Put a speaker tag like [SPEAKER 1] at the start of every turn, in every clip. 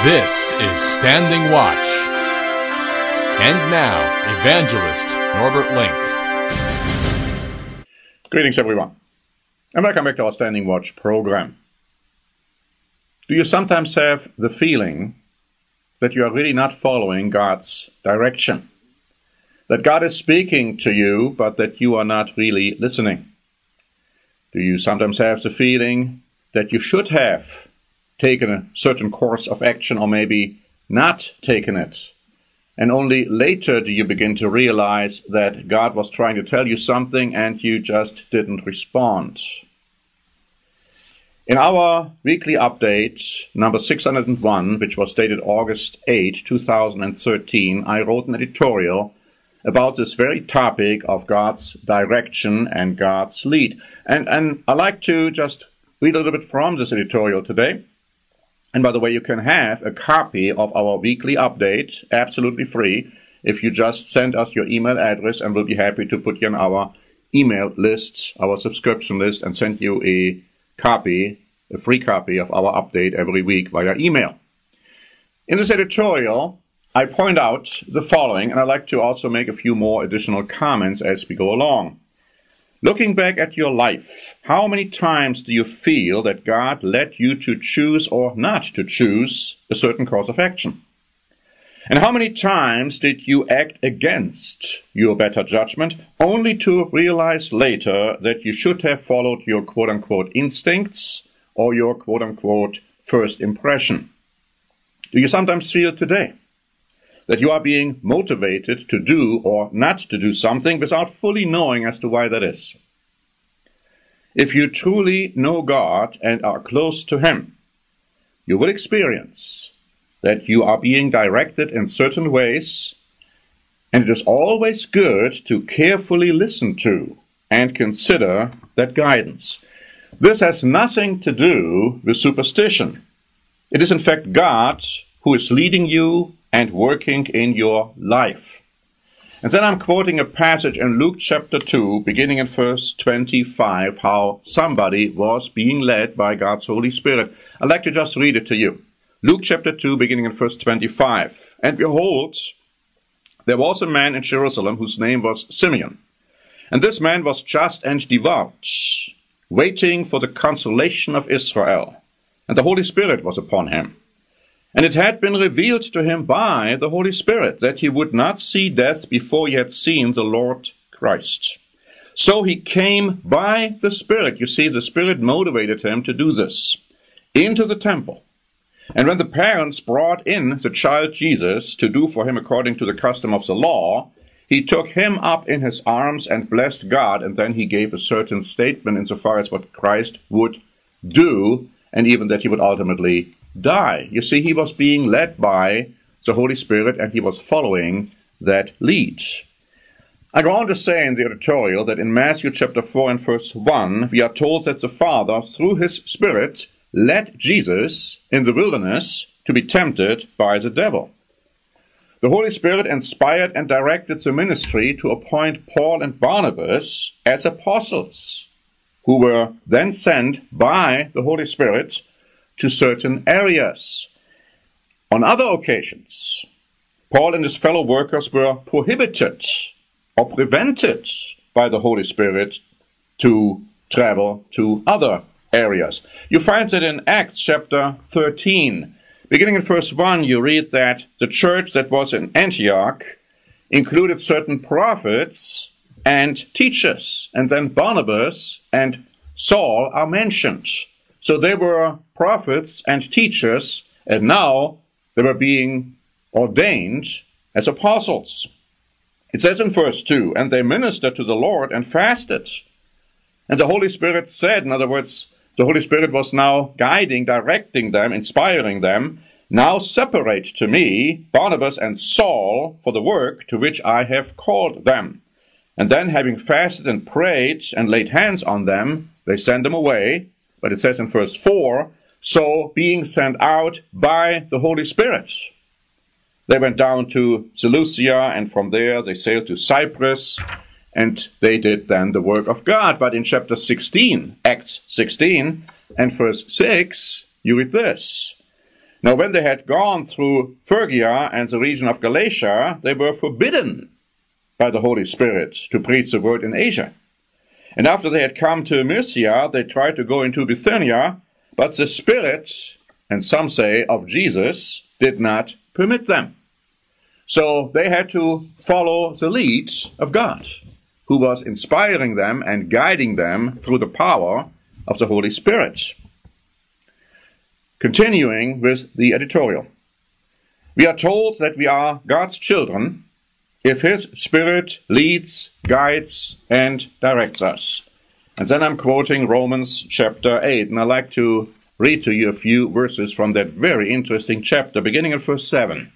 [SPEAKER 1] This is Standing Watch. And now, Evangelist Norbert Link.
[SPEAKER 2] Greetings, everyone, and welcome back to our Standing Watch program. Do you sometimes have the feeling that you are really not following God's direction? That God is speaking to you, but that you are not really listening? Do you sometimes have the feeling that you should have taken a certain course of action, or maybe not taken it, and only later do you begin to realize that God was trying to tell you something and you just didn't respond? In our weekly update, number 601, which was dated August 8, 2013, I wrote an editorial about this very topic of God's direction and God's lead. And I'd like to just read a little bit from this editorial today. And by the way, you can have a copy of our weekly update absolutely free if you just send us your email address, and we'll be happy to put you on our email list, our subscription list, and send you a free copy of our update every week via email. In this editorial, I point out the following, and I'd like to also make a few more additional comments as we go along. Looking back at your life, how many times do you feel that God led you to choose or not to choose a certain course of action? And how many times did you act against your better judgment, only to realize later that you should have followed your quote-unquote instincts or your quote-unquote first impression? Do you sometimes feel today that you are being motivated to do or not to do something without fully knowing as to why that is? If you truly know God and are close to Him, you will experience that you are being directed in certain ways, and it is always good to carefully listen to and consider that guidance. This has nothing to do with superstition. It is in fact God who is leading you and working in your life. And then I'm quoting a passage in Luke chapter 2, beginning in verse 25, how somebody was being led by God's Holy Spirit. I'd like to just read it to you. Luke chapter 2, beginning in verse 25. And behold, there was a man in Jerusalem whose name was Simeon. And this man was just and devout, waiting for the consolation of Israel. And the Holy Spirit was upon him. And it had been revealed to him by the Holy Spirit that he would not see death before he had seen the Lord Christ. So he came by the Spirit. You see, the Spirit motivated him to do this, into the temple. And when the parents brought in the child Jesus to do for him according to the custom of the law, he took him up in his arms and blessed God, and then he gave a certain statement insofar as what Christ would do, and even that he would ultimately die. You see, he was being led by the Holy Spirit, and he was following that lead. I go on to say in the editorial that in Matthew chapter 4 and verse 1, we are told that the Father, through his Spirit, led Jesus in the wilderness to be tempted by the devil. The Holy Spirit inspired and directed the ministry to appoint Paul and Barnabas as apostles, who were then sent by the Holy Spirit to certain areas. On other occasions, Paul and his fellow workers were prohibited or prevented by the Holy Spirit to travel to other areas. You find that in Acts chapter 13. Beginning in verse 1, you read that the church that was in Antioch included certain prophets and teachers, and then Barnabas and Saul are mentioned. So they were prophets and teachers, and now they were being ordained as apostles. It says in verse 2, and they ministered to the Lord and fasted. And the Holy Spirit said, in other words, the Holy Spirit was now guiding, directing them, inspiring them, now separate to me Barnabas and Saul for the work to which I have called them. And then having fasted and prayed and laid hands on them, they sent them away. But it says in verse 4, so being sent out by the Holy Spirit, they went down to Seleucia, and from there they sailed to Cyprus, and they did then the work of God. But in chapter 16, Acts 16, and verse 6, you read this. Now, when they had gone through Phrygia and the region of Galatia, they were forbidden by the Holy Spirit to preach the word in Asia. And after they had come to Mysia, they tried to go into Bithynia, but the Spirit, and some say of Jesus, did not permit them. So they had to follow the lead of God, who was inspiring them and guiding them through the power of the Holy Spirit. Continuing with the editorial. We are told that we are God's children if His Spirit leads, guides, and directs us. And then I'm quoting Romans chapter 8, and I'd like to read to you a few verses from that very interesting chapter, beginning in verse 7.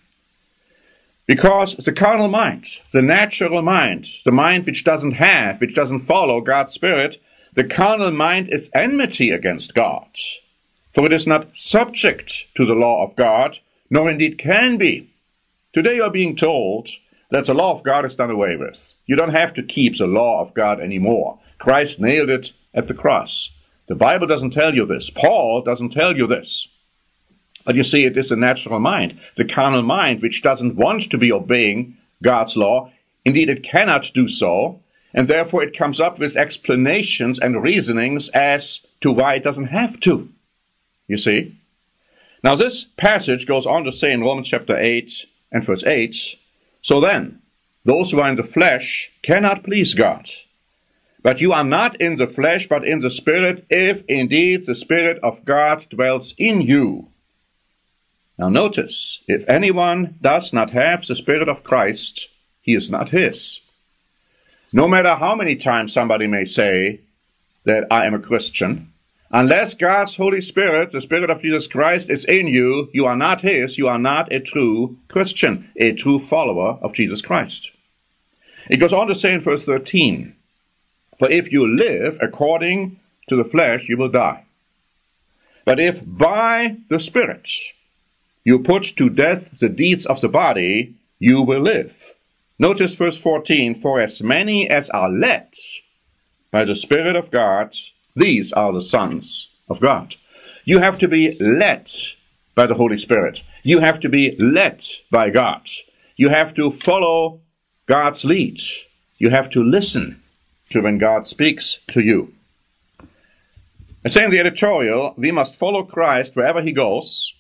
[SPEAKER 2] Because the carnal mind, the natural mind, the mind which doesn't follow God's Spirit, the carnal mind is enmity against God. For it is not subject to the law of God, nor indeed can be. Today you are being told that the law of God is done away with. You don't have to keep the law of God anymore. Christ nailed it at the cross. The Bible doesn't tell you this. Paul doesn't tell you this. But you see, it is the natural mind, the carnal mind, which doesn't want to be obeying God's law. Indeed, it cannot do so, and therefore it comes up with explanations and reasonings as to why it doesn't have to. You see? Now this passage goes on to say in Romans chapter 8 and verse 8, so then, those who are in the flesh cannot please God. But you are not in the flesh, but in the Spirit, if indeed the Spirit of God dwells in you. Now notice, if anyone does not have the Spirit of Christ, he is not his. No matter how many times somebody may say that I am a Christian, unless God's Holy Spirit, the Spirit of Jesus Christ, is in you, you are not his, you are not a true Christian, a true follower of Jesus Christ. It goes on to say in verse 13, for if you live according to the flesh, you will die. But if by the Spirit you put to death the deeds of the body, you will live. Notice verse 14, for as many as are led by the Spirit of God, these are the sons of God. You have to be led by the Holy Spirit. You have to be led by God. You have to follow God's lead. You have to listen to when God speaks to you. I say in the editorial, we must follow Christ wherever he goes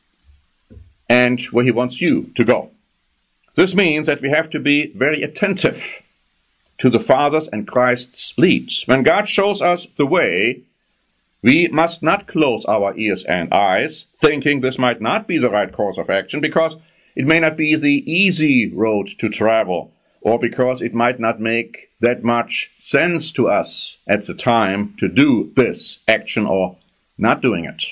[SPEAKER 2] and where he wants you to go. This means that we have to be very attentive to the Father's and Christ's lead. When God shows us the way, we must not close our ears and eyes, thinking this might not be the right course of action, because it may not be the easy road to travel, or because it might not make that much sense to us at the time to do this action or not doing it.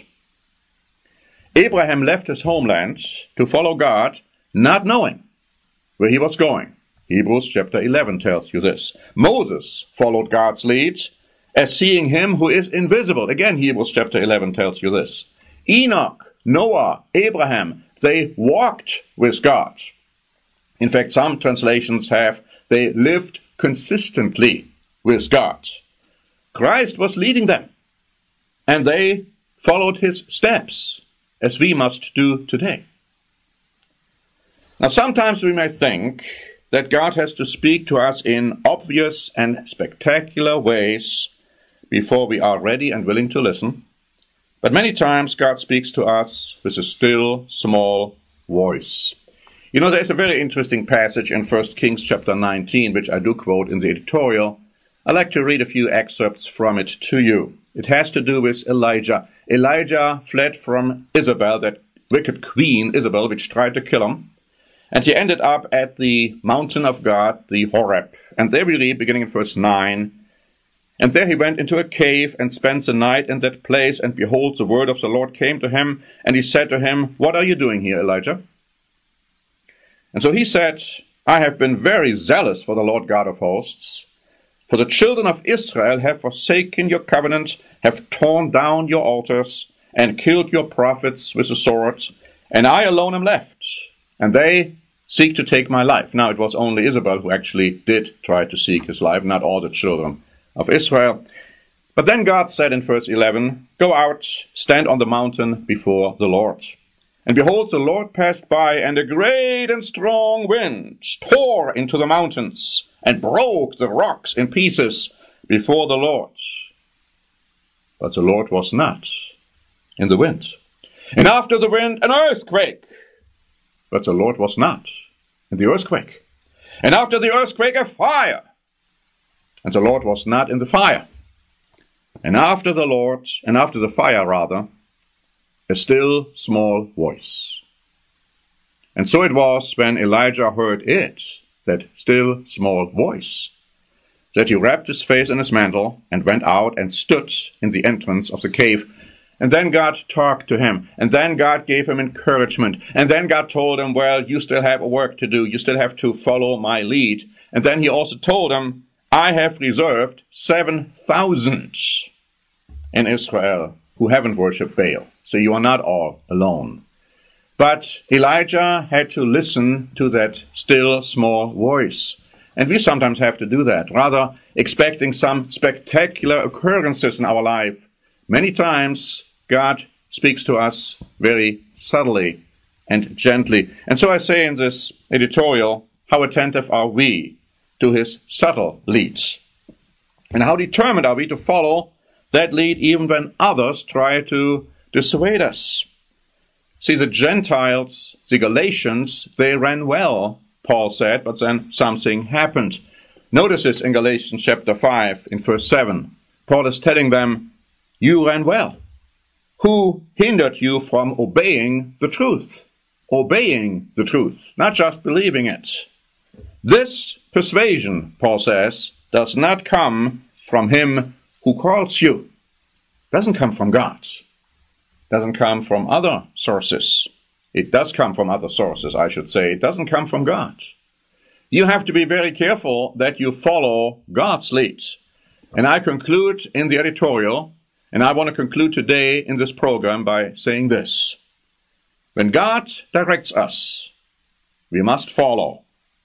[SPEAKER 2] Abraham left his homeland to follow God, not knowing where he was going. Hebrews chapter 11 tells you this. Moses followed God's lead as seeing him who is invisible. Again, Hebrews chapter 11 tells you this. Enoch, Noah, Abraham, they walked with God. In fact, some translations have, they lived consistently with God. Christ was leading them, and they followed his steps, as we must do today. Now, sometimes we may think that God has to speak to us in obvious and spectacular ways before we are ready and willing to listen. But many times God speaks to us with a still, small voice. You know, there's a very interesting passage in 1 Kings chapter 19, which I do quote in the editorial. I'd like to read a few excerpts from it to you. It has to do with Elijah. Elijah fled from Isabel, that wicked queen Isabel, which tried to kill him. And he ended up at the mountain of God, the Horeb. And there we read, beginning in verse 9, and there he went into a cave and spent the night in that place. And behold, the word of the Lord came to him. And he said to him, what are you doing here, Elijah? And so he said, I have been very zealous for the Lord God of hosts. For the children of Israel have forsaken your covenant, have torn down your altars, and killed your prophets with the sword. And I alone am left, and they seek to take my life. Now, it was only Isabel who actually did try to seek his life, not all the children of Israel. But then God said in verse 11, go out, stand on the mountain before the Lord. And behold, the Lord passed by, and a great and strong wind tore into the mountains, and broke the rocks in pieces before the Lord. But the Lord was not in the wind. And after the wind, an earthquake. But the Lord was not in the earthquake. And after the earthquake, a fire. And the Lord was not in the fire. And after the fire, a still small voice. And so it was when Elijah heard it, that still small voice, that he wrapped his face in his mantle and went out and stood in the entrance of the cave. And then God talked to him, and then God gave him encouragement, and then God told him, well, you still have work to do, you still have to follow my lead. And then he also told him, I have reserved 7,000 in Israel who haven't worshipped Baal. So you are not all alone. But Elijah had to listen to that still small voice. And we sometimes have to do that, rather expecting some spectacular occurrences in our life. Many times God speaks to us very subtly and gently. And so I say in this editorial, how attentive are we to his subtle leads? And how determined are we to follow that lead even when others try to dissuade us? See, the Gentiles, the Galatians, they ran well, Paul said, but then something happened. Notice this in Galatians chapter 5 in verse 7. Paul is telling them, you ran well. Who hindered you from obeying the truth? Obeying the truth, not just believing it. This persuasion, Paul says, does not come from him who calls you. Doesn't come from God. Doesn't come from other sources. It does come from other sources, I should say. It doesn't come from God. You have to be very careful that you follow God's lead. And I conclude in the editorial, and I want to conclude today in this program by saying this. When God directs us, we must follow,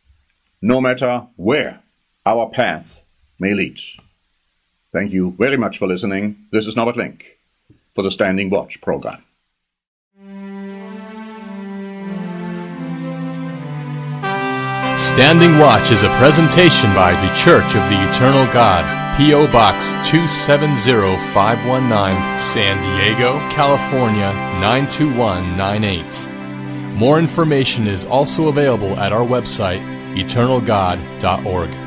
[SPEAKER 2] no matter where our path may lead. Thank you very much for listening. This is Norbert Link for the Standing Watch program.
[SPEAKER 1] Standing Watch is a presentation by The Church of the Eternal God, P.O. Box 270519, San Diego, California 92198. More information is also available at our website, eternalgod.org.